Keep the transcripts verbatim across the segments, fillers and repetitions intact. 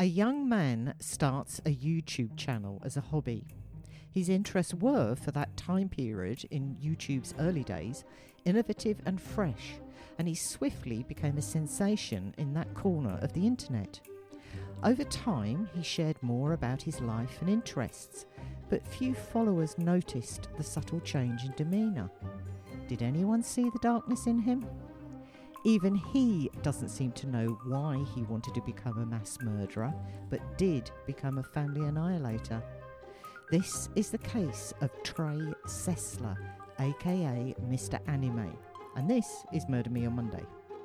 A young man starts a YouTube channel as a hobby. His interests were, for that time period in YouTube's early days, innovative and fresh, and he swiftly became a sensation in that corner of the internet. Over time, he shared more about his life and interests, but few followers noticed the subtle change in demeanour. Did anyone see the darkness in him? Even he doesn't seem to know why he wanted to become a mass murderer, but did become a family annihilator. This is the case of Trey Sessler, aka Mister Anime, and this is Murder Me on Monday.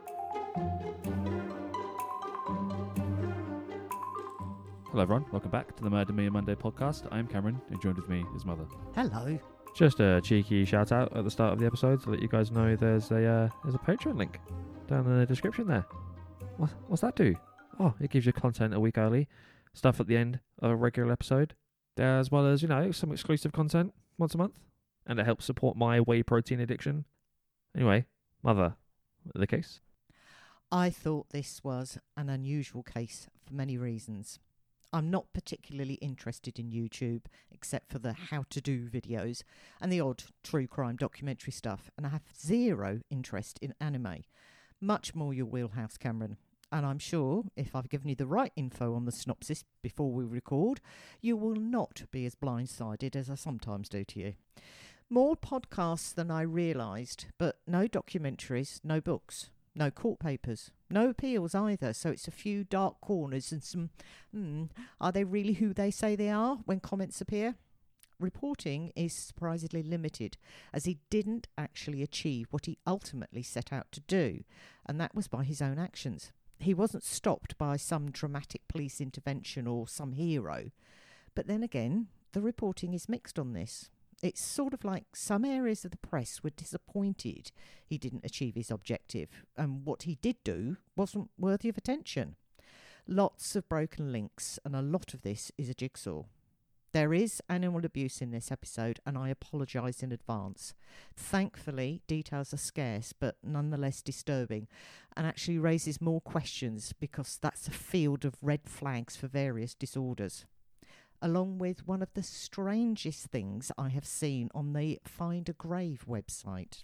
Hello everyone, welcome back to the Murder Me on Monday podcast. I'm Cameron, and joined with me is Mother. Hello. Just a cheeky shout out at the start of the episode to let you guys know there's a uh, there's a Patreon link down in the description there. What, what's that do? Oh, it gives you content a week early, stuff at the end of a regular episode, as well as, you know, some exclusive content once a month, and it helps support my whey protein addiction. Anyway, Mother, the case? I thought this was an unusual case for many reasons. I'm not particularly interested in YouTube, except for the how-to-do videos and the odd true crime documentary stuff, and I have zero interest in anime. Much more your wheelhouse, Cameron. And I'm sure if I've given you the right info on the synopsis before we record, you will not be as blindsided as I sometimes do to you. More podcasts than I realised, but no documentaries, no books. No court papers, no appeals either, so it's a few dark corners and some, hmm, are they really who they say they are when comments appear? Reporting is surprisingly limited, as he didn't actually achieve what he ultimately set out to do, and that was by his own actions. He wasn't stopped by some dramatic police intervention or some hero. But then again, the reporting is mixed on this. It's sort of like some areas of the press were disappointed he didn't achieve his objective, and what he did do wasn't worthy of attention. Lots of broken links, and a lot of this is a jigsaw. There is animal abuse in this episode, and I apologise in advance. Thankfully, details are scarce, but nonetheless disturbing, and actually raises more questions because that's a field of red flags for various disorders, along with one of the strangest things I have seen on the Find a Grave website.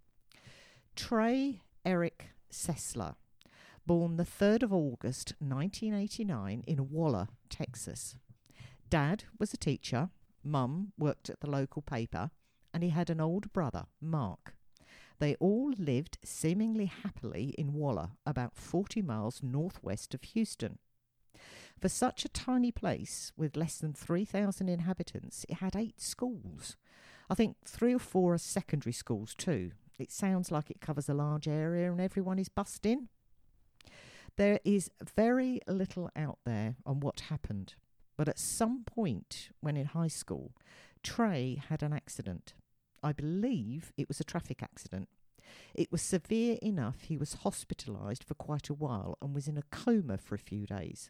Trey Eric Sessler, born the third of August nineteen eighty-nine in Waller, Texas. Dad was a teacher, Mum worked at the local paper, and he had an older brother, Mark. They all lived seemingly happily in Waller, about forty miles northwest of Houston. For such a tiny place with less than three thousand inhabitants, it had eight schools. I think three or four are secondary schools too. It sounds like it covers a large area and everyone is bussed in. There is very little out there on what happened, but at some point when in high school, Trey had an accident. I believe it was a traffic accident. It was severe enough he was hospitalised for quite a while and was in a coma for a few days.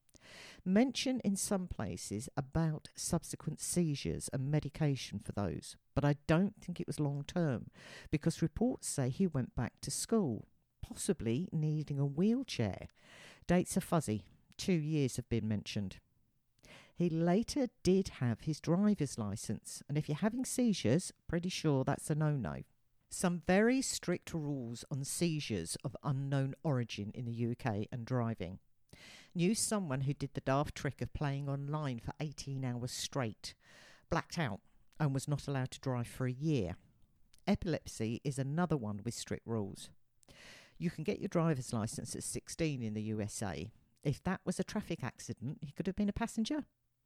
Mention in some places about subsequent seizures and medication for those, but I don't think it was long term because reports say he went back to school, possibly needing a wheelchair. Dates are fuzzy. Two years have been mentioned. He later did have his driver's licence, and if you're having seizures, pretty sure that's a no-no. Some very strict rules on seizures of unknown origin in the U K and driving. Knew someone who did the daft trick of playing online for eighteen hours straight, blacked out, and was not allowed to drive for a year. Epilepsy is another one with strict rules. You can get your driver's licence at sixteen in the U S A. If that was a traffic accident, he could have been a passenger.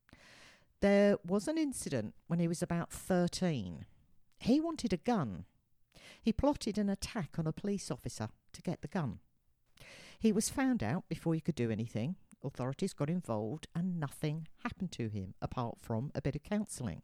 There was an incident when he was about thirteen. He wanted a gun. He plotted an attack on a police officer to get the gun. He was found out before he could do anything. Authorities got involved and nothing happened to him apart from a bit of counselling.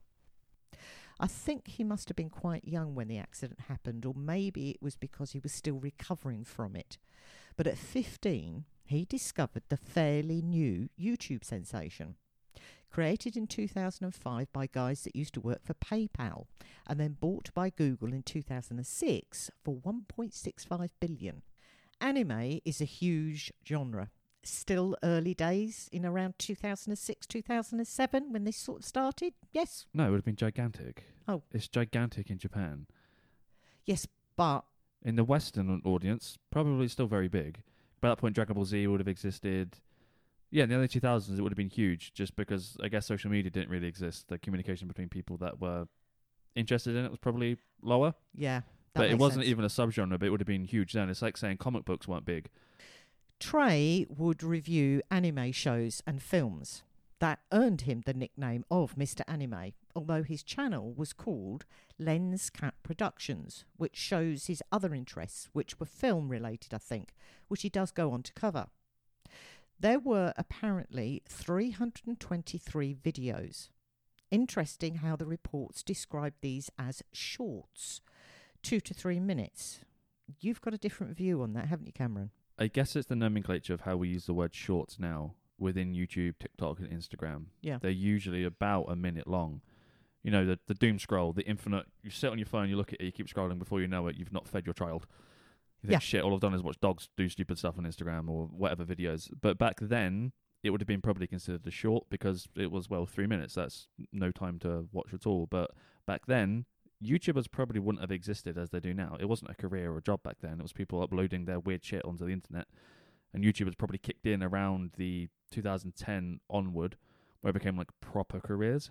I think he must have been quite young when the accident happened, or maybe it was because he was still recovering from it. But at fifteen, he discovered the fairly new YouTube sensation. Created in two thousand five by guys that used to work for PayPal and then bought by Google in two thousand six for one point six five billion dollars. Anime is a huge genre. still early days in around two thousand six, two thousand seven when this sort of started? Yes. No, it would have been gigantic. Oh. It's gigantic in Japan. Yes, but... In the Western audience, probably still very big. By that point, Dragon Ball Z would have existed. Yeah, in the early two thousands, it would have been huge, just because I guess social media didn't really exist. The communication between people that were interested in it was probably lower. Yeah. But it wasn't sense. even a subgenre, but it would have been huge then. It's like saying comic books weren't big. Trey would review anime shows and films. That earned him the nickname of Mister Anime, although his channel was called Lens Cat Productions, which shows his other interests, which were film related, I think, which he does go on to cover. There were apparently three hundred twenty-three videos. Interesting how the reports described these as shorts, two to three minutes. You've got a different view on that, haven't you, Cameron? I guess it's the nomenclature of how we use the word shorts now within YouTube, TikTok, and Instagram. Yeah. They're usually about a minute long. You know, the, the doom scroll, the infinite, you sit on your phone, you look at it, you keep scrolling, before you know it, you've not fed your child. You think, Yeah. shit, all I've done is watch dogs do stupid stuff on Instagram or whatever videos. But back then, it would have been probably considered a short because it was, well, three minutes. That's no time to watch at all. But back then, YouTubers probably wouldn't have existed as they do now. It wasn't a career or a job back then. It was people uploading their weird shit onto the internet. And YouTubers probably kicked in around the two thousand ten onward, where it became like proper careers.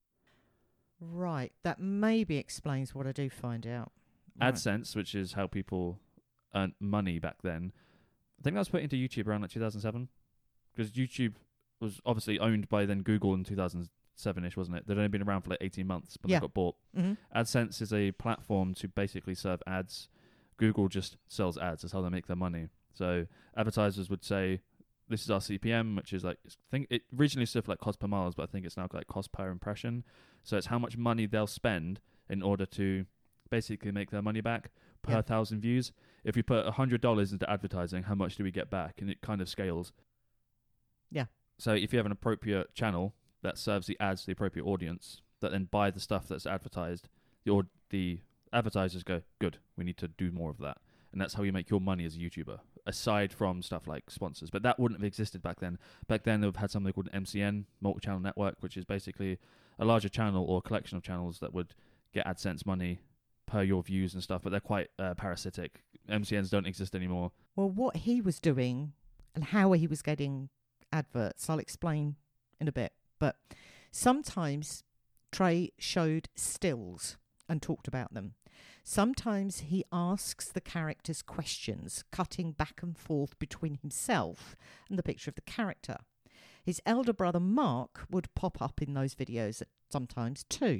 Right. That maybe explains what I do find out. Right. AdSense, which is how people earned money back then, I think that was put into YouTube around like two thousand seven. Because YouTube was obviously owned by then Google in two thousand seven-ish, wasn't it? They'd only been around for like eighteen months, but Yeah. they got bought. Mm-hmm. AdSense is a platform to basically serve ads. Google just sells ads. That's how they make their money. So advertisers would say, this is our C P M, which is like, I think it originally stood for like cost per miles, but I think it's now like cost per impression. So it's how much money they'll spend in order to basically make their money back per Yeah. thousand views. If we put one hundred dollars into advertising, how much do we get back? And it kind of scales. Yeah. So if you have an appropriate channel that serves the ads to the appropriate audience, that then buy the stuff that's advertised, the, or the advertisers go, good, we need to do more of that. And that's how you make your money as a YouTuber, aside from stuff like sponsors. But that wouldn't have existed back then. Back then, they've had something called an M C N, multi-channel network, which is basically a larger channel or a collection of channels that would get AdSense money per your views and stuff, but they're quite uh, parasitic. M C Ns don't exist anymore. Well, what he was doing and how he was getting adverts, I'll explain in a bit. But sometimes Trey showed stills and talked about them. Sometimes he asks the characters questions, cutting back and forth between himself and the picture of the character. His elder brother Mark would pop up in those videos sometimes too.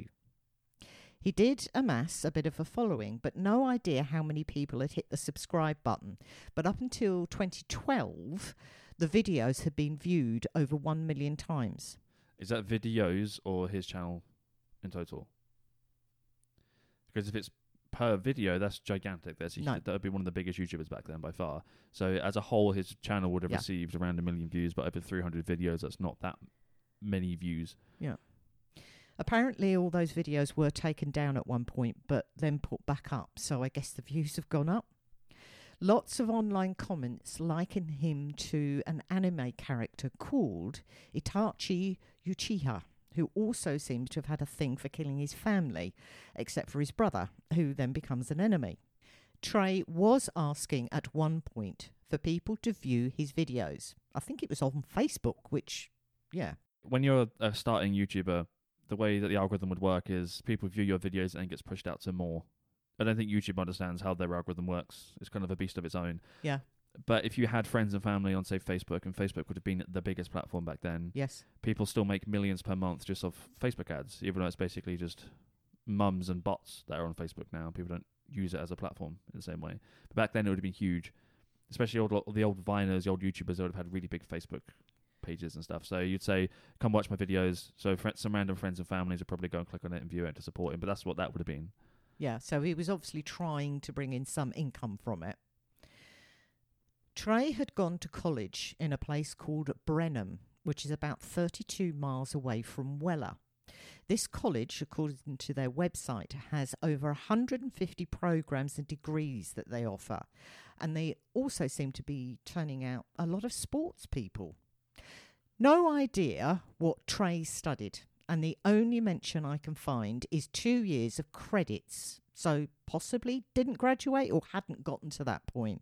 He did amass a bit of a following, but no idea how many people had hit the subscribe button. But up until twenty twelve, the videos had been viewed over one million times. Is that videos or his channel in total? Because if it's per video, that's gigantic. That's a, No. That would be one of the biggest YouTubers back then by far. So as a whole, his channel would have Yeah. received around a million views, but over three hundred videos, that's not that many views. Yeah. Apparently all those videos were taken down at one point, but then put back up. So I guess the views have gone up. Lots of online comments liken him to an anime character called Itachi Uchiha, who also seems to have had a thing for killing his family, except for his brother, who then becomes an enemy. Trey was asking at one point for people to view his videos. I think it was on Facebook, which, yeah. When you're a starting YouTuber, the way that the algorithm would work is people view your videos and it gets pushed out to more. I don't think YouTube understands how their algorithm works. It's kind of a beast of its own. Yeah. But if you had friends and family on, say, Facebook, and Facebook would have been the biggest platform back then, Yes. people still make millions per month just off Facebook ads, even though it's basically just mums and bots that are on Facebook now. People don't use it as a platform in the same way. But back then, it would have been huge, especially all the old Viners, the old YouTubers that would have had really big Facebook pages and stuff. So you'd say, come watch my videos. So fr- some random friends and families would probably go and click on it and view it to support him. But that's what that would have been. Yeah, so he was obviously trying to bring in some income from it. Trey had gone to college in a place called Brenham, which is about thirty-two miles away from Weller. This college, according to their website, has over one hundred fifty programs and degrees that they offer. And they also seem to be turning out a lot of sports people. No idea what Trey studied, and the only mention I can find is two years of credits, so possibly didn't graduate or hadn't gotten to that point.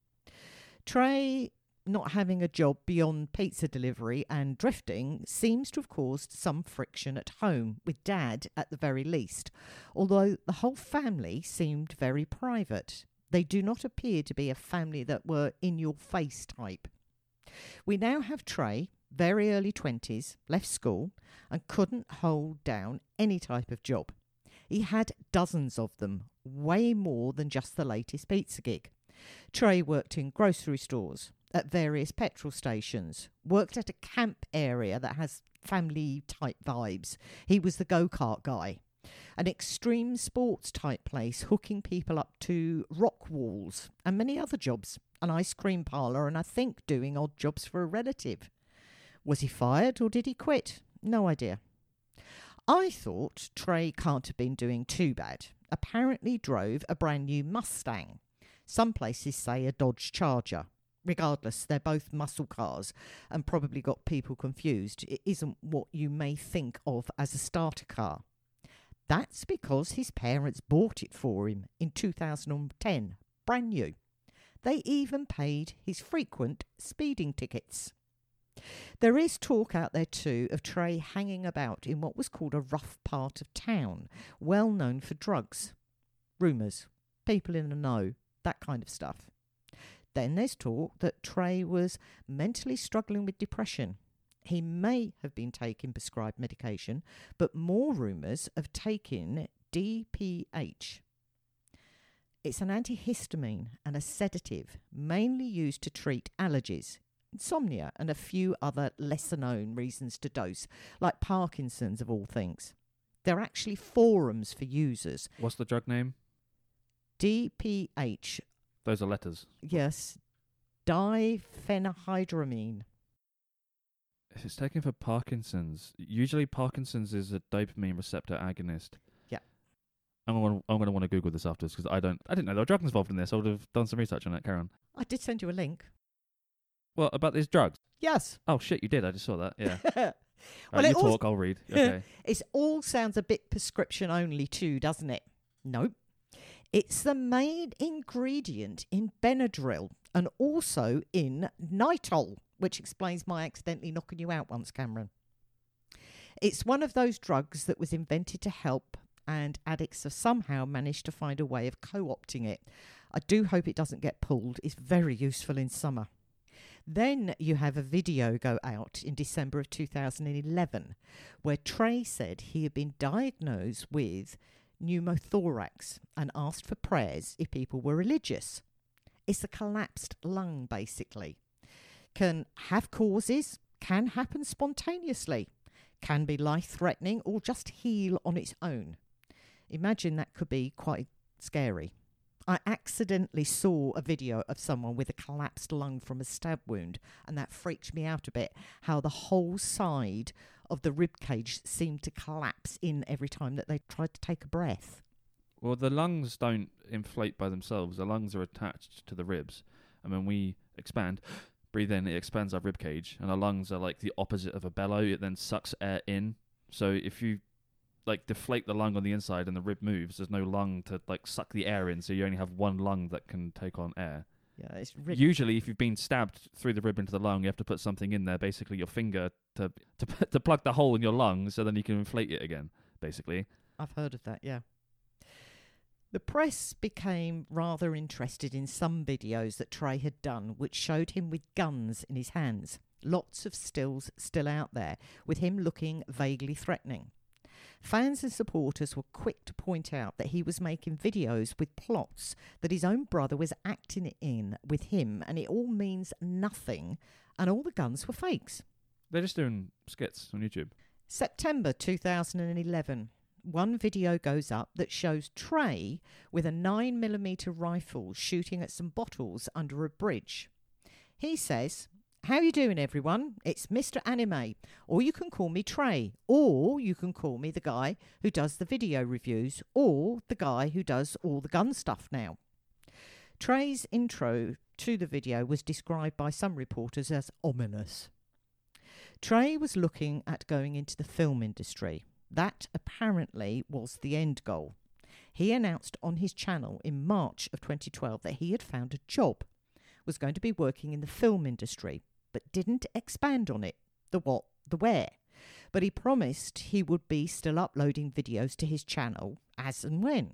Trey not having a job beyond pizza delivery and drifting seems to have caused some friction at home, with Dad at the very least, although the whole family seemed very private. They do not appear to be a family that were in-your-face type. We now have Trey, very early twenties, left school and couldn't hold down any type of job. He had dozens of them, way more than just the latest pizza gig. Trey worked in grocery stores, at various petrol stations, worked at a camp area that has family-type vibes. He was the go-kart guy. An extreme sports type place, hooking people up to rock walls, and many other jobs. An ice cream parlour, and I think doing odd jobs for a relative. Was he fired or did he quit? No idea. I thought Trey can't have been doing too bad. Apparently drove a brand new Mustang. Some places say a Dodge Charger. Regardless, they're both muscle cars and probably got people confused. It isn't what you may think of as a starter car. That's because his parents bought it for him in two thousand ten, brand new. They even paid his frequent speeding tickets. There is talk out there too of Trey hanging about in what was called a rough part of town, well known for drugs. Rumours, people in the know, that kind of stuff. Then there's talk that Trey was mentally struggling with depression. He may have been taking prescribed medication, but more rumours of taking D P H. It's an antihistamine and a sedative, mainly used to treat allergies, insomnia, and a few other lesser-known reasons to dose, like Parkinson's of all things. There are actually forums for users. What's the drug name? D P H. Those are letters. Yes. Diphenhydramine. If it's taken for Parkinson's, usually Parkinson's is a dopamine receptor agonist. Yeah. I'm going I'm going to want to Google this afterwards because I don't I didn't know there were drugs involved in this. I would have done some research on it. Carry on. I did send you a link. Well, about these drugs? Yes. Oh shit, you did. I just saw that. Yeah. well, right, you it all, talk. I'll read. Okay. It all sounds a bit prescription only too, doesn't it? Nope. It's the main ingredient in Benadryl and also in Nitol, which explains my accidentally knocking you out once, Cameron. It's one of those drugs that was invented to help, and addicts have somehow managed to find a way of co-opting it. I do hope it doesn't get pulled. It's very useful in summer. Then you have a video go out in December of two thousand eleven where Trey said he had been diagnosed with pneumothorax and asked for prayers if people were religious. It's a collapsed lung, basically. Can have causes, can happen spontaneously, can be life-threatening or just heal on its own. Imagine that could be quite scary. I accidentally saw a video of someone with a collapsed lung from a stab wound, and that freaked me out a bit, how the whole side of the rib cage seemed to collapse in every time that they tried to take a breath. Well, the lungs don't inflate by themselves. The lungs are attached to the ribs, and when we expand, breathe in, it expands our rib cage, and our lungs are like the opposite of a bellow. It then sucks air in. So if you like deflate the lung on the inside and the rib moves, there's no lung to like suck the air in, so you only have one lung that can take on air. Yeah, it's rib- Usually, if you've been stabbed through the rib into the lung, you have to put something in there, basically your finger, to to to plug the hole in your lung, so then you can inflate it again, basically. I've heard of that, yeah. The press became rather interested in some videos that Trey had done, which showed him with guns in his hands. Lots of stills still out there, with him looking vaguely threatening. Fans and supporters were quick to point out that he was making videos with plots that his own brother was acting in with him, and it all means nothing, and all the guns were fakes. They're just doing skits on YouTube. September two thousand eleven. One video goes up that shows Trey with a nine millimeter rifle shooting at some bottles under a bridge. He says, "How you doing, everyone? It's Mister Anime, or you can call me Trey, or you can call me the guy who does the video reviews, or the guy who does all the gun stuff now." Trey's intro to the video was described by some reporters as ominous. Trey was looking at going into the film industry. That apparently was the end goal. He announced on his channel in March of twenty twelve that he had found a job, was going to be working in the film industry, but didn't expand on it, the what, the where. But he promised he would be still uploading videos to his channel as and when.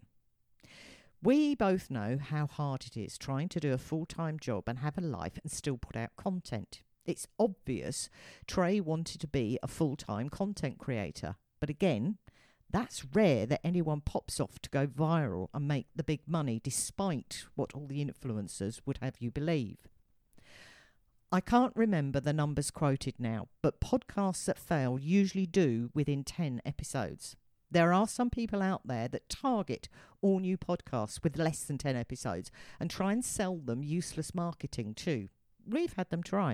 We both know how hard it is trying to do a full-time job and have a life and still put out content. It's obvious Trey wanted to be a full-time content creator. But again, that's rare that anyone pops off to go viral and make the big money despite what all the influencers would have you believe. I can't remember the numbers quoted now, but podcasts that fail usually do within ten episodes. There are some people out there that target all new podcasts with less than ten episodes and try and sell them useless marketing too. We've had them try.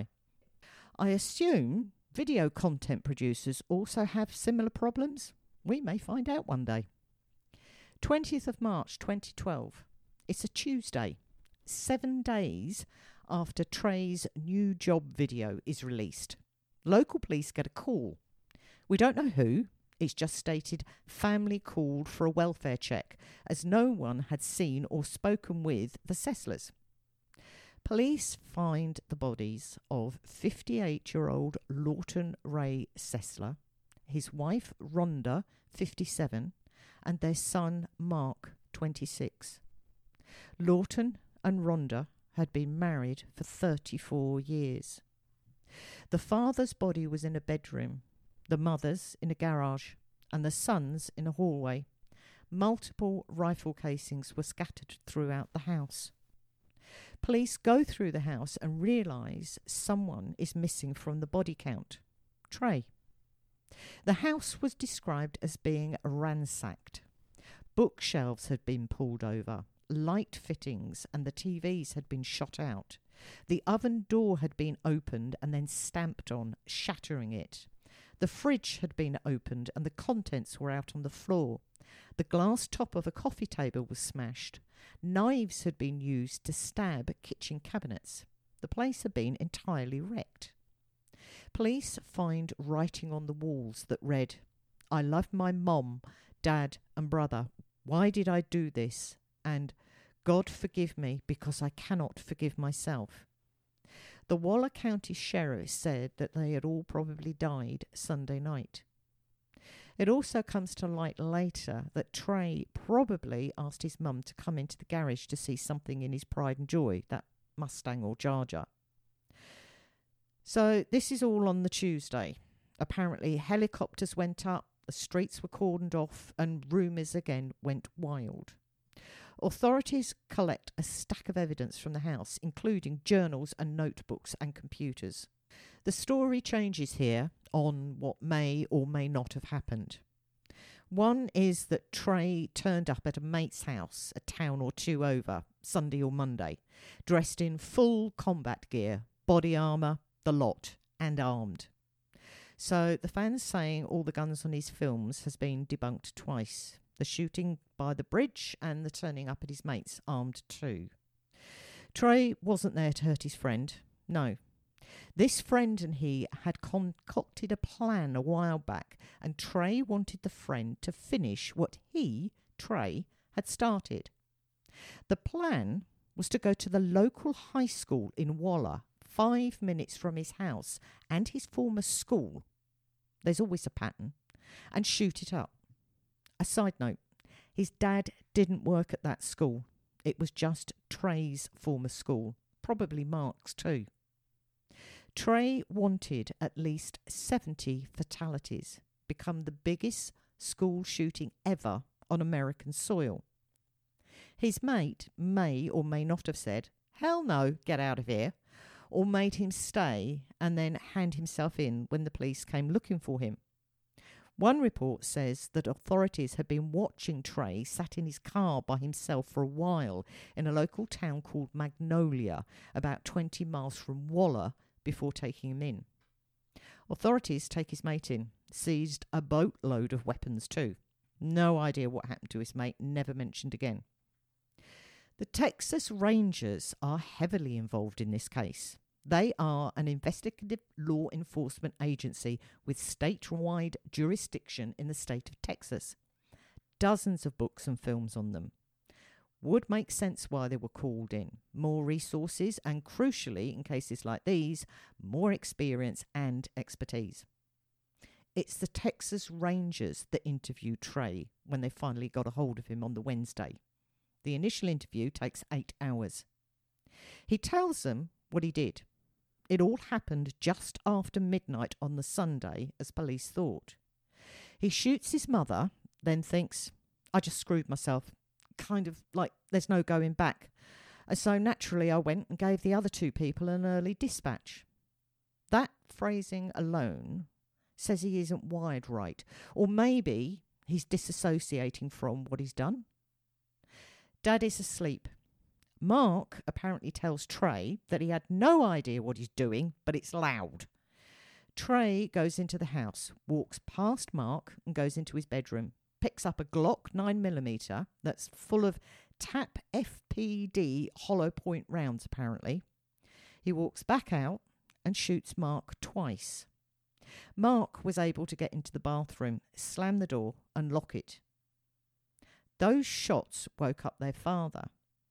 I assume video content producers also have similar problems. We may find out one day. twentieth of March twenty twelve. It's a Tuesday, seven days after Trey's new job video is released. Local police get a call. We don't know who. It's just stated family called for a welfare check, as no one had seen or spoken with the Sesslers. Police find the bodies of fifty-eight-year-old Lawton Ray Sessler, his wife Rhonda, fifty-seven, and their son Mark, twenty-six. Lawton and Rhonda had been married for thirty-four years. The father's body was in a bedroom, the mother's in a garage, and the son's in a hallway. Multiple rifle casings were scattered throughout the house. Police go through the house and realise someone is missing from the body count. Trey. The house was described as being ransacked. Bookshelves had been pulled over, light fittings and the T Vs had been shot out. The oven door had been opened and then stamped on, shattering it. The fridge had been opened and the contents were out on the floor. The glass top of a coffee table was smashed. Knives had been used to stab kitchen cabinets. The place had been entirely wrecked. Police find writing on the walls that read, "I love my mom, dad and brother. Why did I do this?" And "God forgive me because I cannot forgive myself." The Waller County Sheriff said that they had all probably died Sunday night. It also comes to light later that Trey probably asked his mum to come into the garage to see something in his Pride and Joy, that Mustang or Charger. So this is all on the Tuesday. Apparently helicopters went up, the streets were cordoned off, and rumours again went wild. Authorities collect a stack of evidence from the house, including journals and notebooks and computers. The story changes here on what may or may not have happened. One is that Trey turned up at a mate's house a town or two over, Sunday or Monday, dressed in full combat gear, body armour, the lot, and armed. So the fans saying all the guns on his films has been debunked twice. The shooting by the bridge and the turning up at his mates armed too. Trey wasn't there to hurt his friend. No. This friend and he had concocted a plan a while back, and Trey wanted the friend to finish what he, Trey, had started. The plan was to go to the local high school in Waller, five minutes from his house and his former school. There's always a pattern. And shoot it up. A side note, his dad didn't work at that school. It was just Trey's former school, probably Mark's too. Trey wanted at least seventy fatalities, become the biggest school shooting ever on American soil. His mate may or may not have said, "Hell no, get out of here," or made him stay and then hand himself in when the police came looking for him. One report says that authorities had been watching Trey sat in his car by himself for a while in a local town called Magnolia, about twenty miles from Waller, before taking him in. Authorities take his mate in, seized a boatload of weapons too. No idea what happened to his mate, never mentioned again. The Texas Rangers are heavily involved in this case. They are an investigative law enforcement agency with statewide jurisdiction in the state of Texas. Dozens of books and films on them. Would make sense why they were called in. More resources and, crucially, in cases like these, more experience and expertise. It's the Texas Rangers that interviewed Trey when they finally got a hold of him on the Wednesday. The initial interview takes eight hours. He tells them what he did. It all happened just after midnight on the Sunday, as police thought. He shoots his mother, then thinks, I just screwed myself. Kind of like there's no going back. And so naturally I went and gave the other two people an early dispatch. That phrasing alone says he isn't wired right. Or maybe he's disassociating from what he's done. Dad is asleep. Mark apparently tells Trey that he had no idea what he's doing, but it's loud. Trey goes into the house, walks past Mark and goes into his bedroom. Picks up a Glock nine millimeter that's full of TAP F P D hollow point rounds, apparently. He walks back out and shoots Mark twice. Mark was able to get into the bathroom, slam the door and lock it. Those shots woke up their father.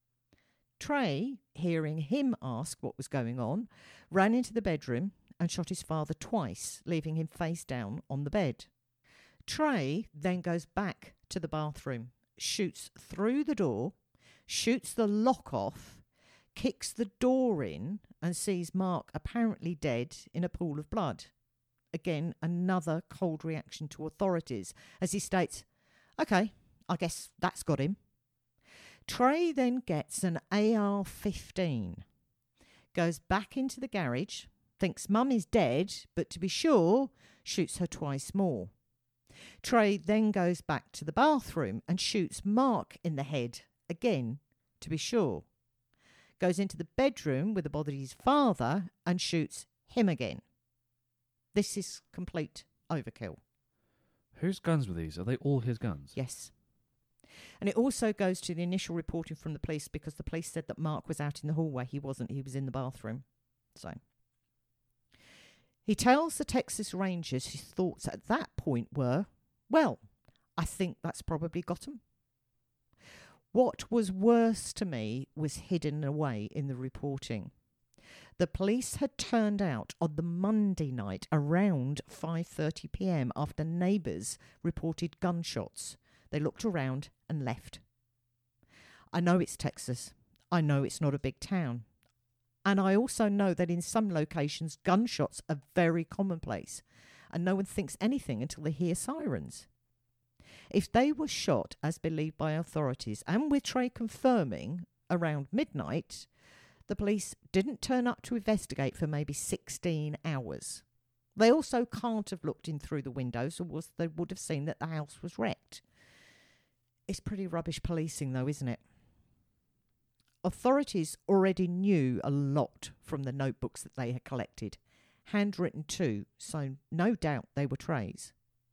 Trey, hearing him ask what was going on, ran into the bedroom and shot his father twice, leaving him face down on the bed. Trey then goes back to the bathroom, shoots through the door, shoots the lock off, kicks the door in and sees Mark apparently dead in a pool of blood. Again, another cold reaction to authorities as he states, OK, I guess that's got him. Trey then gets an A R fifteen, goes back into the garage, thinks Mum is dead, but to be sure, shoots her twice more. Trey then goes back to the bathroom and shoots Mark in the head, again, to be sure. Goes into the bedroom with the body of his father and shoots him again. This is complete overkill. Whose guns were these? Are they all his guns? Yes. And it also goes to the initial reporting from the police because the police said that Mark was out in the hallway. He wasn't. He was in the bathroom. So he tells the Texas Rangers his thoughts at that point were, well, I think that's probably got him. What was worse to me was hidden away in the reporting. The police had turned out on the Monday night around five thirty p.m. after neighbours reported gunshots. They looked around and left. I know it's Texas. I know it's not a big town. And I also know that in some locations, gunshots are very commonplace and no one thinks anything until they hear sirens. If they were shot, as believed by authorities, and with Trey confirming around midnight, the police didn't turn up to investigate for maybe sixteen hours. They also can't have looked in through the windows, or else they would have seen that the house was wrecked. It's pretty rubbish policing, though, isn't it? Authorities already knew a lot from the notebooks that they had collected, handwritten too, so no doubt they were Trey's.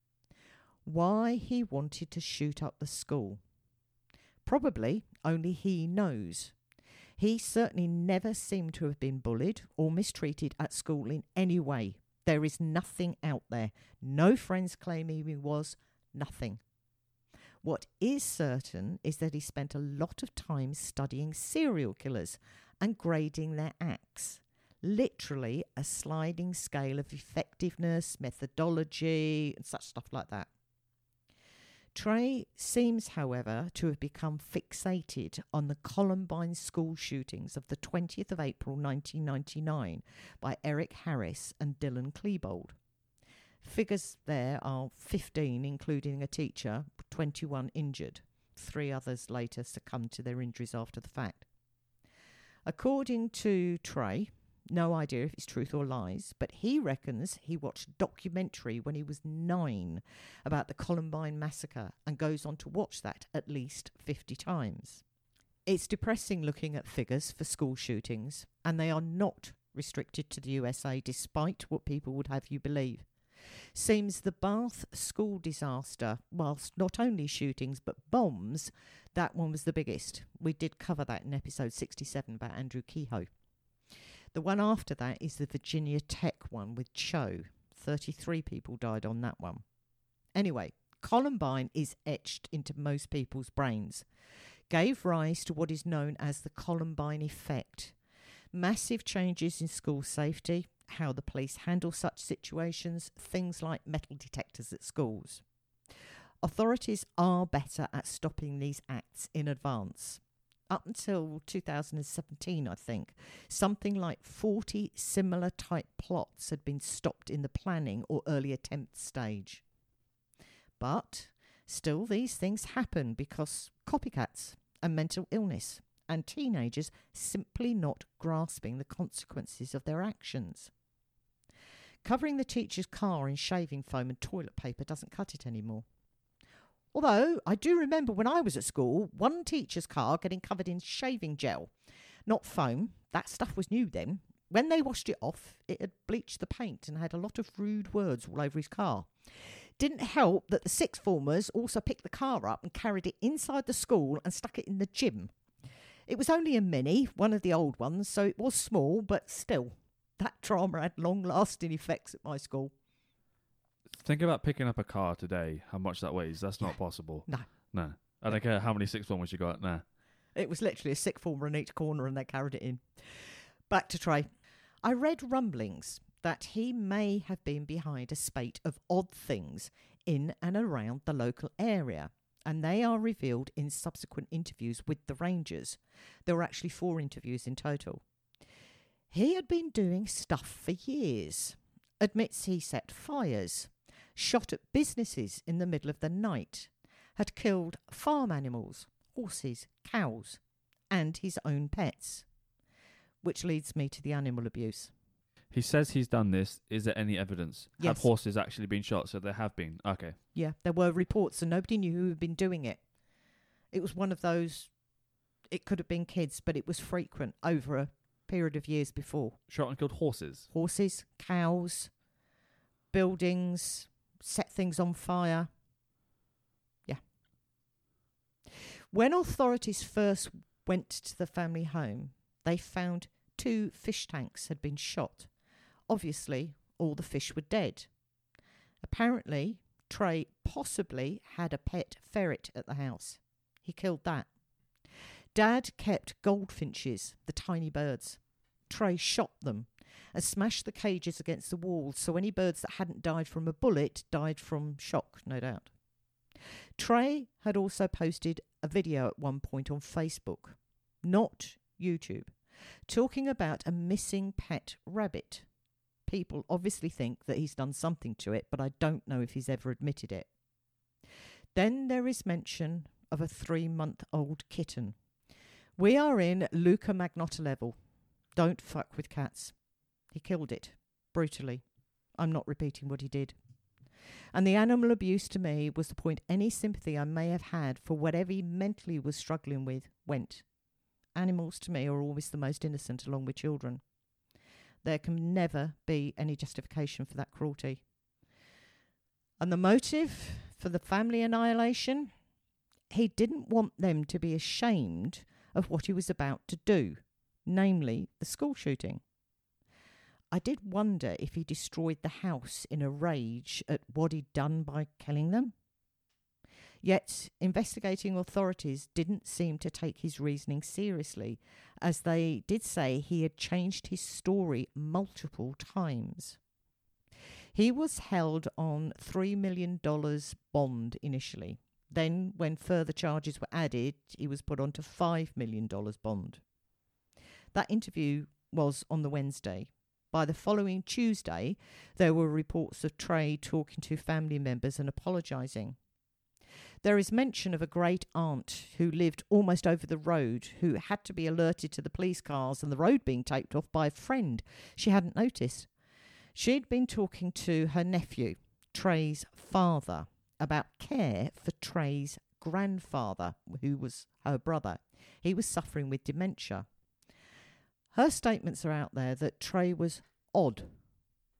Why he wanted to shoot up the school? Probably only he knows. He certainly never seemed to have been bullied or mistreated at school in any way. There is nothing out there. No friends claim he was. Nothing. What is certain is that he spent a lot of time studying serial killers and grading their acts. Literally a sliding scale of effectiveness, methodology, and such stuff like that. Trey seems, however, to have become fixated on the Columbine school shootings of the twentieth of April nineteen ninety-nine by Eric Harris and Dylan Klebold. Figures there are fifteen, including a teacher, twenty-one injured. Three others later succumbed to their injuries after the fact. According to Trey, no idea if it's truth or lies, but he reckons he watched a documentary when he was nine about the Columbine massacre and goes on to watch that at least fifty times. It's depressing looking at figures for school shootings, and they are not restricted to the U S A despite what people would have you believe. Seems the Bath school disaster, whilst not only shootings but bombs, That one was the biggest. We did cover that in episode sixty-seven about Andrew Kehoe. The one after that is the Virginia Tech one with Cho. thirty-three people died on that one. Anyway, Columbine is etched into most people's brains. Gave rise to what is known as the Columbine effect. Massive changes in school safety, how the police handle such situations, things like metal detectors at schools. Authorities are better at stopping these acts in advance. Up until two thousand seventeen, I think, something like forty similar type plots had been stopped in the planning or early attempt stage. But still, these things happen because copycats and mental illness and teenagers simply not grasping the consequences of their actions. Covering the teacher's car in shaving foam and toilet paper doesn't cut it anymore. Although, I do remember when I was at school, one teacher's car getting covered in shaving gel. Not foam. That stuff was new then. When they washed it off, it had bleached the paint and had a lot of rude words all over his car. Didn't help that the sixth formers also picked the car up and carried it inside the school and stuck it in the gym. It was only a Mini, one of the old ones, so it was small, but still, that drama had long-lasting effects at my school. Think about picking up a car today, how much that weighs. That's not possible. No. No. I don't care how many sixth formers you got. Nah. It was literally a sixth former in each corner and they carried it in. Back to Trey. I read rumblings that he may have been behind a spate of odd things in and around the local area, and they are revealed in subsequent interviews with the Rangers. There were actually four interviews in total. He had been doing stuff for years. Admits he set fires, shot at businesses in the middle of the night, had killed farm animals, horses, cows, and his own pets. Which leads me to the animal abuse. He says he's done this. Is there any evidence? Yes. Have horses actually been shot? So there have been. Okay. Yeah, there were reports and nobody knew who had been doing it. It was one of those, it could have been kids, but it was frequent over a period of years before. Shot and killed horses? Horses, cows, buildings, set things on fire. Yeah. When authorities first went to the family home, they found two fish tanks had been shot. Obviously, all the fish were dead. Apparently, Trey possibly had a pet ferret at the house. He killed that. Dad kept goldfinches, the tiny birds. Trey shot them and smashed the cages against the walls, so any birds that hadn't died from a bullet died from shock, no doubt. Trey had also posted a video at one point on Facebook, not YouTube, talking about a missing pet rabbit. People obviously think that he's done something to it, but I don't know if he's ever admitted it. Then there is mention of a three-month-old kitten. We are in Luca Magnotta level. Don't fuck with cats. He killed it, brutally. I'm not repeating what he did. And the animal abuse to me was the point any sympathy I may have had for whatever he mentally was struggling with went. Animals to me are always the most innocent along with children. There can never be any justification for that cruelty. And the motive for the family annihilation? He didn't want them to be ashamed of what he was about to do, namely the school shooting. I did wonder if he destroyed the house in a rage at what he'd done by killing them. Yet, investigating authorities didn't seem to take his reasoning seriously, as they did say he had changed his story multiple times. He was held on three million dollars bond initially. Then, when further charges were added, he was put onto five million dollars bond. That interview was on the Wednesday. By the following Tuesday, there were reports of Trey talking to family members and apologising. There is mention of a great aunt who lived almost over the road, who had to be alerted to the police cars and the road being taped off by a friend she hadn't noticed. She'd been talking to her nephew, Trey's father, about care for Trey's grandfather, who was her brother. He was suffering with dementia. Her statements are out there that Trey was odd,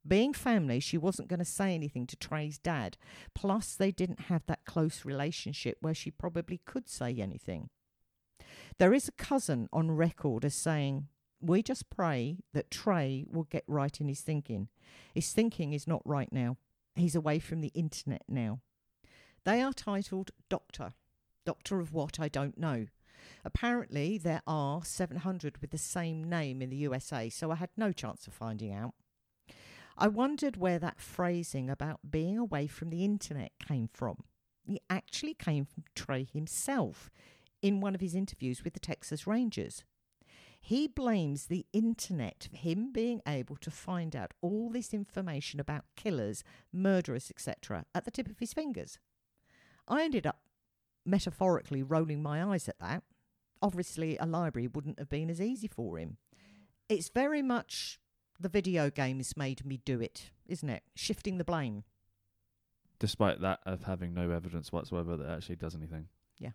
Being family, she wasn't going to say anything to Trey's dad. Plus, they didn't have that close relationship where she probably could say anything. There is a cousin on record as saying, "We just pray that Trey will get right in his thinking. His thinking is not right now. He's away from the internet now." They are titled Doctor. Doctor of what, I don't know. Apparently, there are seven hundred with the same name in the U S A, so I had no chance of finding out. I wondered where that phrasing about being away from the internet came from. It actually came from Trey himself in one of his interviews with the Texas Rangers. He blames the internet for him being able to find out all this information about killers, murderers, et cetera at the tip of his fingers. I ended up metaphorically rolling my eyes at that. Obviously, a library wouldn't have been as easy for him. It's very much the video games made me do it, isn't it? Shifting the blame. Despite that of having no evidence whatsoever that actually does anything. Yeah.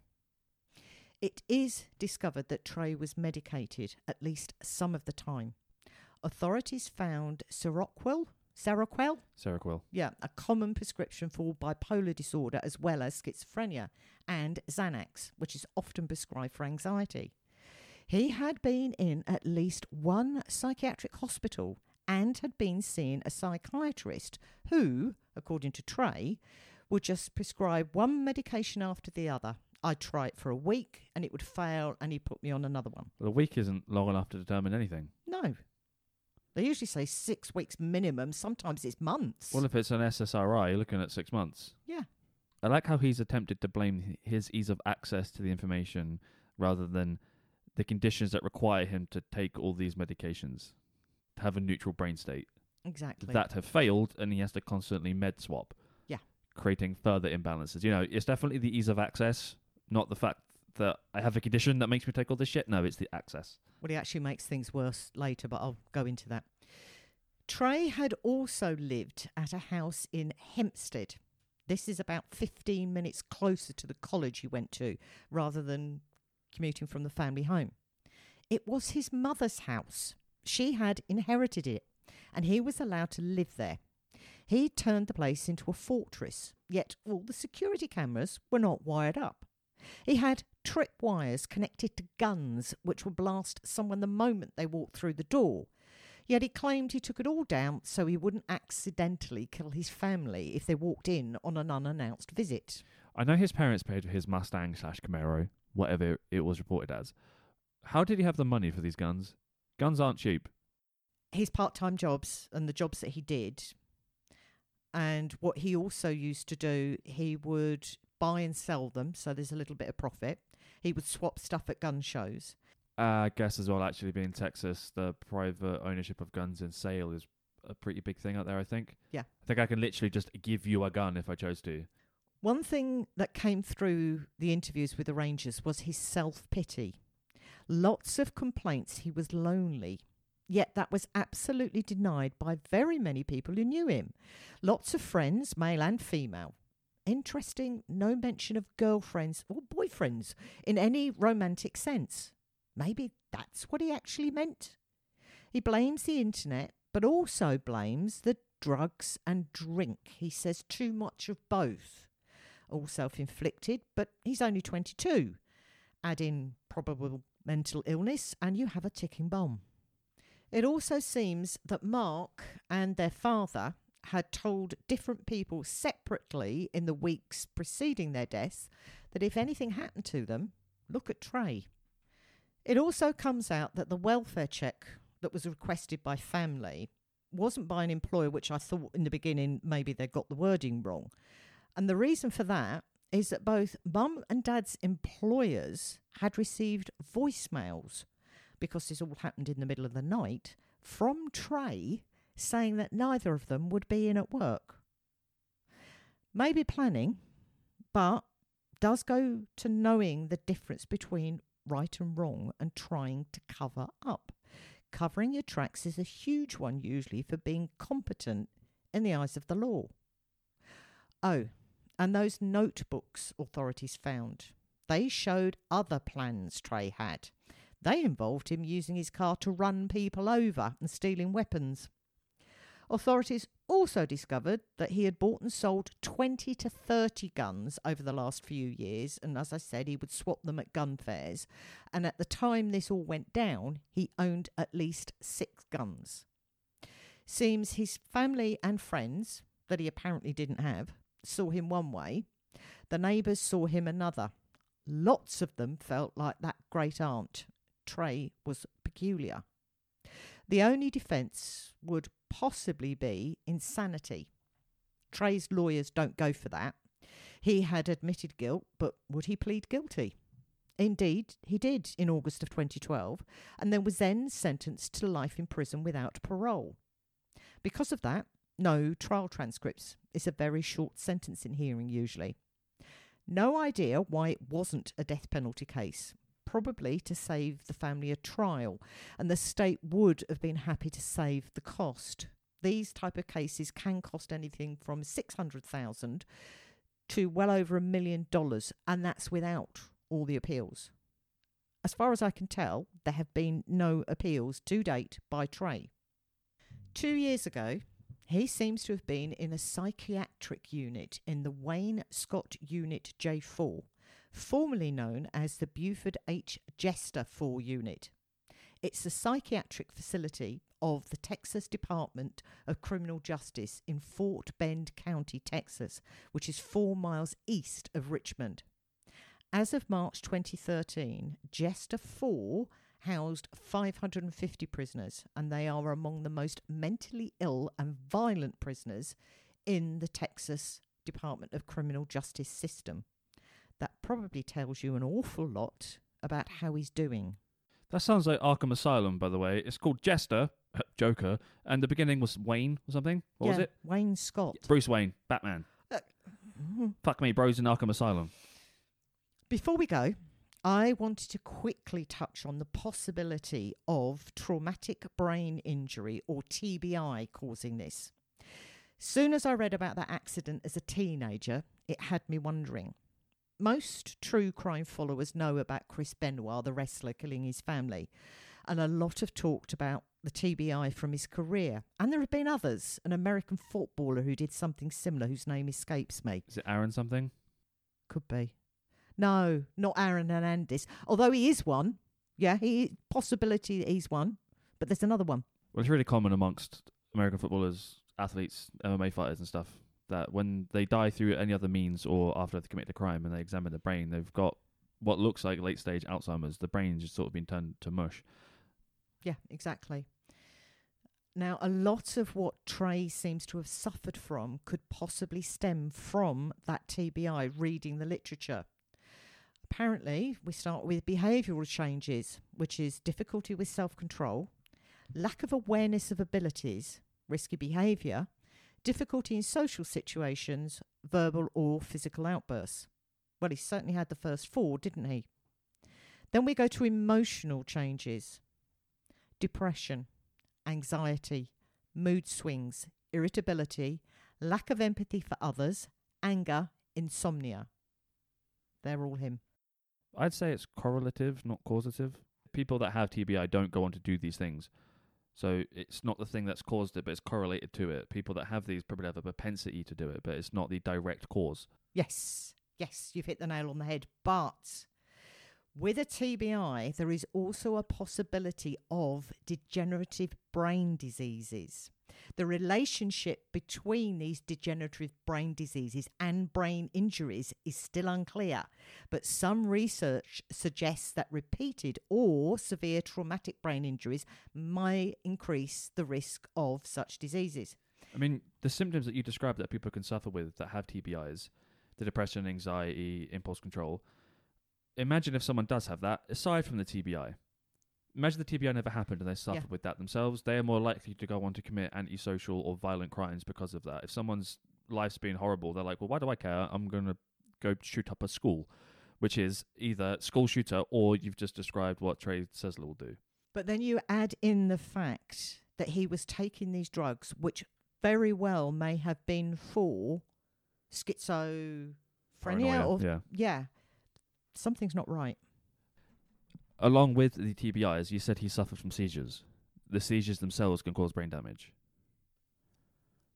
It is discovered that Trey was medicated at least some of the time. Authorities found Seroquel, Seroquel? Seroquel. Yeah, a common prescription for bipolar disorder as well as schizophrenia, and Xanax, which is often prescribed for anxiety. He had been in at least one psychiatric hospital and had been seeing a psychiatrist who, according to Trey, would just prescribe one medication after the other. I'd try it for a week and it would fail and he'd put me on another one. Well, a week isn't long enough to determine anything. No. They usually say six weeks minimum. Sometimes it's months. Well, if it's an S S R I, you're looking at six months. Yeah. I like how he's attempted to blame his ease of access to the information rather than the conditions that require him to take all these medications, to have a neutral brain state. Exactly. That have failed, and he has to constantly med swap. Yeah. Creating further imbalances. You know, it's definitely the ease of access, not the fact that I have a condition that makes me take all this shit. No, it's the access. Well, he actually makes things worse later, but I'll go into that. Trey had also lived at a house in Hempstead. This is about fifteen minutes closer to the college he went to, rather than commuting from the family home. It was his mother's house. She had inherited it, and he was allowed to live there. He turned the place into a fortress, yet all the security cameras were not wired up. He had trip wires connected to guns which would blast someone the moment they walked through the door. Yet he claimed he took it all down so he wouldn't accidentally kill his family if they walked in on an unannounced visit. I know his parents paid for his Mustang slash Camaro, whatever it was reported as. How did he have the money for these guns? Guns aren't cheap. His part-time jobs and the jobs that he did, and what he also used to do, he would buy and sell them, so there's a little bit of profit. He would swap stuff at gun shows. Uh, I guess as well, actually, being Texas, the private ownership of guns in sale is a pretty big thing out there, I think. Yeah. I think I can literally just give you a gun if I chose to. One thing that came through the interviews with the Rangers was his self-pity. Lots of complaints he was lonely, yet that was absolutely denied by very many people who knew him. Lots of friends, male and female. Interesting, no mention of girlfriends or boyfriends in any romantic sense. Maybe that's what he actually meant. He blames the internet, but also blames the drugs and drink. He says too much of both. All self-inflicted, but he's only twenty-two. Add in probable mental illness and you have a ticking bomb. It also seems that Mark and their father had told different people separately in the weeks preceding their deaths that if anything happened to them, look at Trey. It also comes out that the welfare check that was requested by family wasn't by an employer, which I thought in the beginning maybe they got the wording wrong. And the reason for that is that both mum and dad's employers had received voicemails, because this all happened in the middle of the night, from Trey saying that neither of them would be in at work. Maybe planning, but does go to knowing the difference between right and wrong and trying to cover up. Covering your tracks is a huge one usually for being competent in the eyes of the law. Oh, and those notebooks authorities found, they showed other plans Trey had. They involved him using his car to run people over and stealing weapons. Authorities also discovered that he had bought and sold twenty to thirty guns over the last few years, and as I said, he would swap them at gun fairs. And at the time this all went down, he owned at least six guns. Seems his family and friends, that he apparently didn't have, saw him one way. The neighbours saw him another. Lots of them felt like that great aunt. Trey was peculiar. The only defence would possibly be insanity. Trey's lawyers don't go for that. He had admitted guilt, but would he plead guilty? Indeed, he did in August of twenty twelve, and then was then sentenced to life in prison without parole. Because of that, no trial transcripts. It's a very short sentencing hearing usually. No idea why it wasn't a death penalty case. Probably to save the family a trial, and the state would have been happy to save the cost. These type of cases can cost anything from six hundred thousand dollars to well over a million dollars, and that's without all the appeals. As far as I can tell, there have been no appeals to date by Trey. Two years ago, he seems to have been in a psychiatric unit in the Wayne Scott Unit J four, formerly known as the Buford H. Jester four Unit. It's a psychiatric facility of the Texas Department of Criminal Justice in Fort Bend County, Texas, which is four miles east of Richmond. As of March twenty thirteen, Jester four housed five hundred fifty prisoners, and they are among the most mentally ill and violent prisoners in the Texas Department of Criminal Justice system. That probably tells you an awful lot about how he's doing. That sounds like Arkham Asylum, by the way. It's called Jester, Joker, and the beginning was Wayne or something. What yeah, was it? Wayne Scott. Bruce Wayne, Batman. Uh, Fuck me, bros in Arkham Asylum. Before we go, I wanted to quickly touch on the possibility of traumatic brain injury, or T B I, causing this. Soon as I read about that accident as a teenager, it had me wondering. Most true crime followers know about Chris Benoit, the wrestler killing his family, and a lot have talked about the T B I from his career. And there have been others, an American footballer who did something similar, whose name escapes me. Is it Aaron something? Could be. No, not Aaron Hernandez, although he is one. Yeah, he possibility that he's one, but there's another one. Well, it's really common amongst American footballers, athletes, M M A fighters and stuff, that when they die through any other means or after they've committed a crime and they examine the brain, they've got what looks like late-stage Alzheimer's. The brain's just sort of been turned to mush. Yeah, exactly. Now, a lot of what Trey seems to have suffered from could possibly stem from that T B I, reading the literature. Apparently, we start with behavioural changes, which is difficulty with self-control, lack of awareness of abilities, risky behaviour, difficulty in social situations, verbal or physical outbursts. Well, he certainly had the first four, didn't he? Then we go to emotional changes, depression, anxiety, mood swings, irritability, lack of empathy for others, anger, insomnia. They're all him. I'd say it's correlative, not causative. People that have T B I don't go on to do these things. So it's not the thing that's caused it, but it's correlated to it. People that have these probably have a propensity to do it, but it's not the direct cause. Yes, yes, you've hit the nail on the head. But with a T B I, there is also a possibility of degenerative brain diseases. The relationship between these degenerative brain diseases and brain injuries is still unclear, but some research suggests that repeated or severe traumatic brain injuries may increase the risk of such diseases. I mean, the symptoms that you described that people can suffer with that have T B Is, the depression, anxiety, impulse control, imagine if someone does have that, aside from the T B I. Imagine the T B I never happened and they suffered Yeah. with that themselves. They are more likely to go on to commit antisocial or violent crimes because of that. If someone's life's been horrible, they're like, well, why do I care? I'm going to go shoot up a school, which is either school shooter or you've just described what Trey Cesler will do. But then you add in the fact that he was taking these drugs, which very well may have been for schizophrenia. Paranoia, or yeah. yeah, something's not right. Along with the T B Is, you said he suffered from seizures. The seizures themselves can cause brain damage.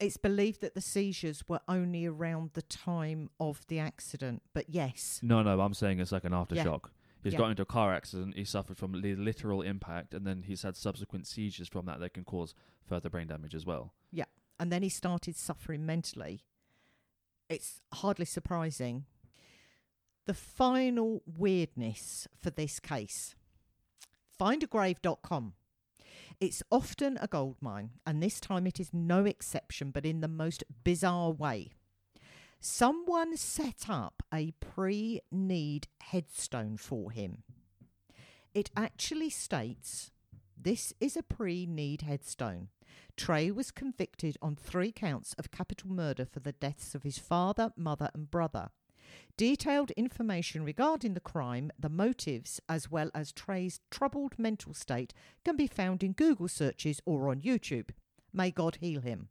It's believed that the seizures were only around the time of the accident, but yes. No, no, I'm saying it's like an aftershock. He's Yeah. got into a car accident, he suffered from the literal impact, and then he's had subsequent seizures from that that can cause further brain damage as well. Yeah. And then he started suffering mentally. It's hardly surprising. The final weirdness for this case. find a grave dot com. It's often a gold mine, and this time it is no exception, but in the most bizarre way. Someone set up a pre-need headstone for him. It actually states, this is a pre-need headstone. Trey was convicted on three counts of capital murder for the deaths of his father, mother and brother. Detailed information regarding the crime, the motives, as well as Trey's troubled mental state can be found in Google searches or on YouTube. May God heal him.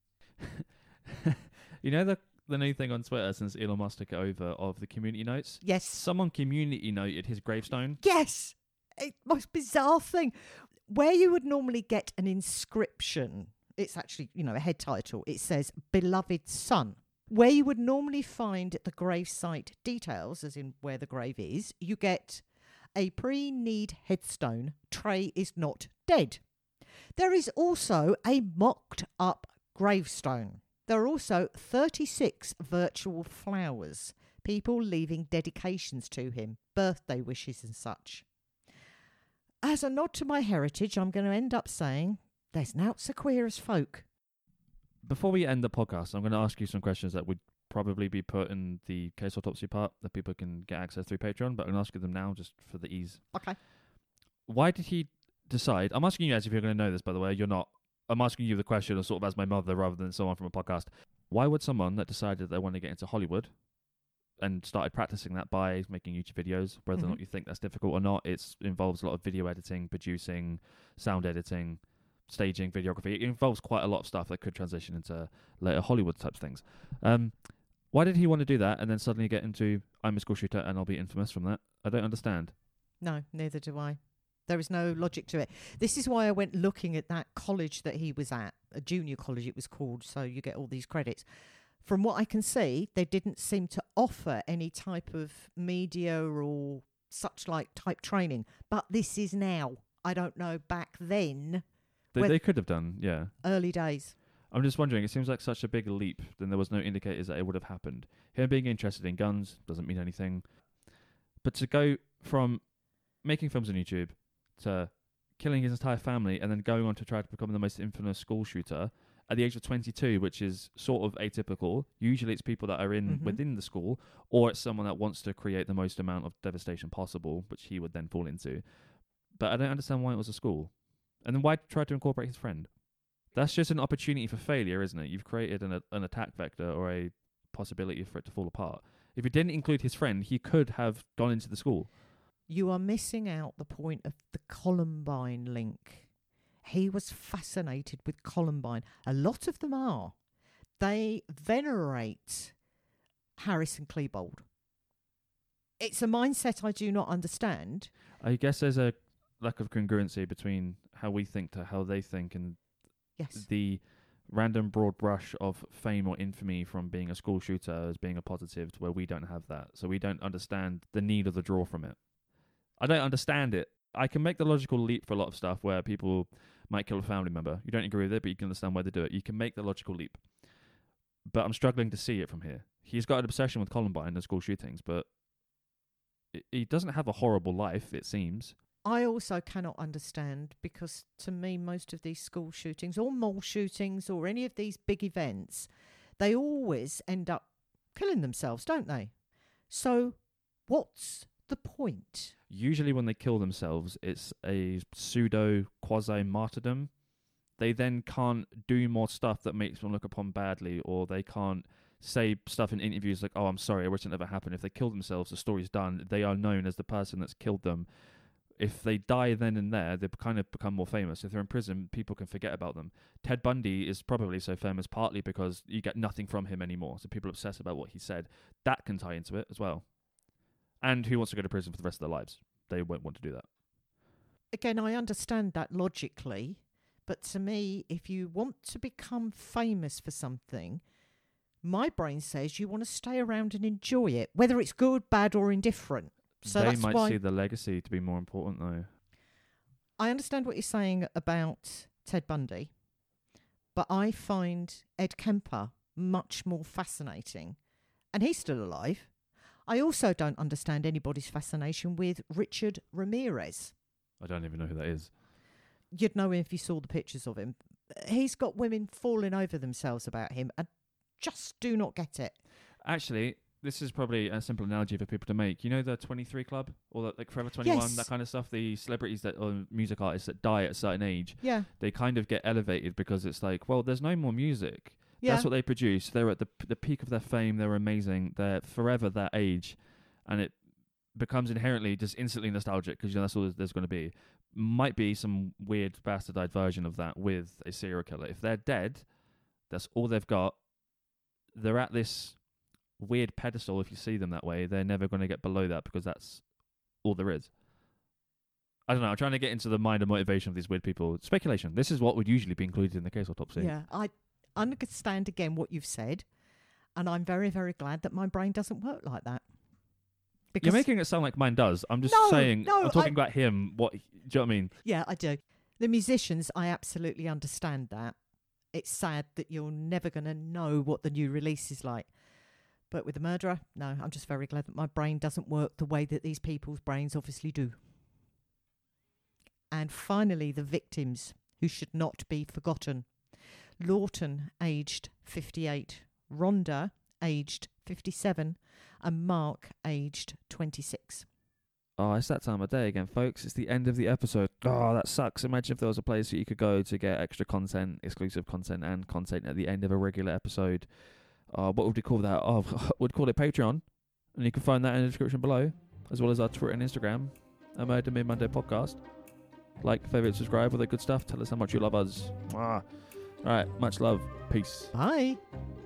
You know the the new thing on Twitter since Elon Musk took it over of the community notes? Yes. Someone community noted his gravestone. Yes. It, most bizarre thing. Where you would normally get an inscription, it's actually, you know, a head title. It says, beloved son. Where you would normally find the gravesite details, as in where the grave is, you get a pre-need headstone, Trey is not dead. There is also a mocked-up gravestone. There are also thirty-six virtual flowers, people leaving dedications to him, birthday wishes and such. As a nod to my heritage, I'm going to end up saying, there's nought so queer as folk. Before we end the podcast, I'm going to ask you some questions that would probably be put in the case autopsy part that people can get access through Patreon, but I'm going to ask you them now just for the ease. Okay. Why did he decide... I'm asking you guys if you're going to know this, by the way. You're not. I'm asking you the question sort of as my mother rather than someone from a podcast. Why would someone that decided they want to get into Hollywood and started practicing that by making YouTube videos, whether Mm-hmm. or not you think that's difficult or not, it involves a lot of video editing, producing, sound editing, staging, videography. It involves quite a lot of stuff that could transition into later Hollywood type things. Um, why did he want to do that and then suddenly get into, I'm a school shooter and I'll be infamous from that? I don't understand. No, neither do I. There is no logic to it. This is why I went looking at that college that he was at, a junior college it was called, so you get all these credits. From what I can see, they didn't seem to offer any type of media or such like type training. But this is now. I don't know back then. They, they could have done, yeah. Early days. I'm just wondering, it seems like such a big leap, then there was no indicators that it would have happened. Him being interested in guns doesn't mean anything. But to go from making films on YouTube to killing his entire family and then going on to try to become the most infamous school shooter at the age of twenty-two, which is sort of atypical. Usually it's people that are in Mm-hmm. within the school, or it's someone that wants to create the most amount of devastation possible, which he would then fall into. But I don't understand why it was a school. And then why try to incorporate his friend? That's just an opportunity for failure, isn't it? You've created an, an attack vector or a possibility for it to fall apart. If you didn't include his friend, he could have gone into the school. You are missing out the point of the Columbine link. He was fascinated with Columbine. A lot of them are. They venerate Harrison Klebold. It's a mindset I do not understand. I guess there's a lack of congruency between how we think to how they think, and Yes. the random broad brush of fame or infamy from being a school shooter as being a positive to where we don't have that. So we don't understand the need of the draw from it. I don't understand it. I can make the logical leap for a lot of stuff where people might kill a family member. You don't agree with it, but you can understand why they do it. You can make the logical leap. But I'm struggling to see it from here. He's got an obsession with Columbine and school shootings, but he doesn't have a horrible life, it seems. I also cannot understand, because to me, most of these school shootings or mall shootings or any of these big events, they always end up killing themselves, don't they? So what's the point? Usually when they kill themselves, it's a pseudo quasi-martyrdom. They then can't do more stuff that makes them look upon badly, or they can't say stuff in interviews like, oh, I'm sorry, I wish it never happened. If they kill themselves, the story's done. They are known as the person that's killed them. If they die then and there, they kind of become more famous. If they're in prison, people can forget about them. Ted Bundy is probably so famous partly because you get nothing from him anymore, so people obsess about what he said. That can tie into it as well. And who wants to go to prison for the rest of their lives? They won't want to do that. Again, I understand that logically, But to me, if you want to become famous for something, my brain says you want to stay around and enjoy it, whether it's good, bad, or indifferent. So they that's might why see the legacy to be more important, though. I understand what you're saying about Ted Bundy, but I find Ed Kemper much more fascinating, and he's still alive. I also don't understand anybody's fascination with Richard Ramirez. I don't even know who that is. You'd know him if you saw the pictures of him. He's got women falling over themselves about him, and just do not get it. Actually, this is probably a simple analogy for people to make. You know the twenty-three Club? Or the, like Forever twenty-one, Yes. that kind of stuff? The celebrities that or music artists that die at a certain age, Yeah, they kind of get elevated because it's like, well, there's no more music. yeah. That's what they produce. They're at the p- the peak of their fame. They're amazing. They're forever that age. And it becomes inherently just instantly nostalgic because you know, that's all there's going to be. Might be some weird bastardized version of that with a serial killer. If they're dead, that's all they've got. They're at this weird pedestal. If you see them that way, they're never going to get below that because that's all there is. I don't know. I'm trying to get into the mind and motivation of these weird people. Speculation. This is what would usually be included in the case autopsy. Yeah, I understand again what you've said, and I'm very, very glad that my brain doesn't work like that. Because You're making it sound like mine does. I'm just No, saying. no, I'm talking I- about him. What? Do you know what I mean? yeah, I do. The musicians, I absolutely understand that. It's sad that you're never going to know what the new release is like. But with the murderer, no, I'm just very glad that my brain doesn't work the way that these people's brains obviously do. And finally, the victims, who should not be forgotten. Lawton, aged fifty-eight. Rhonda, aged fifty-seven. And Mark, aged twenty-six. Oh, it's that time of day again, folks. It's the end of the episode. Oh, that sucks. Imagine if there was a place that you could go to get extra content, exclusive content, and content at the end of a regular episode. Uh, what would we call that? Oh, we'd call it Patreon. And you can find that in the description below, as well as our Twitter and Instagram, at Murder Mid Monday Podcast. Like, favourite, subscribe, all that good stuff. Tell us how much you love us. Mwah. All right, much love. Peace. Bye.